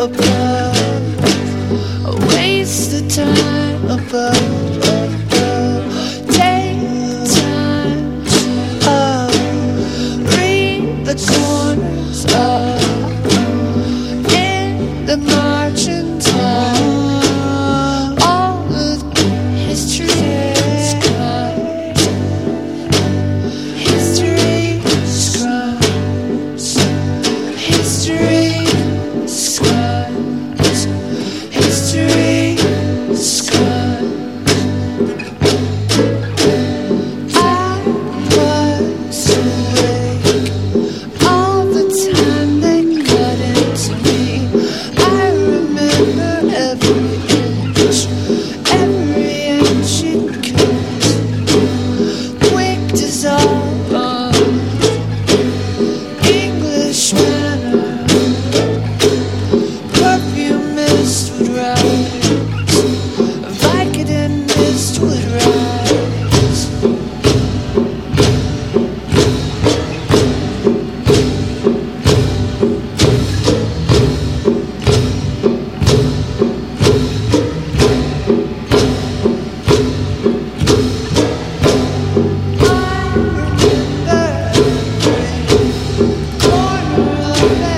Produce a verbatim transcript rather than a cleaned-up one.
above, a waste of time above, above. Take time up, read the corners up, in the margin time, all of history is gone. History scrubs, history scrubs, history scrubs. I was awake all the time they cut into me. I remember every inch, every inch it cut. Quick dissolve, English manner, perfume mist would rise, Vicodin mist would rise. I remember every corner of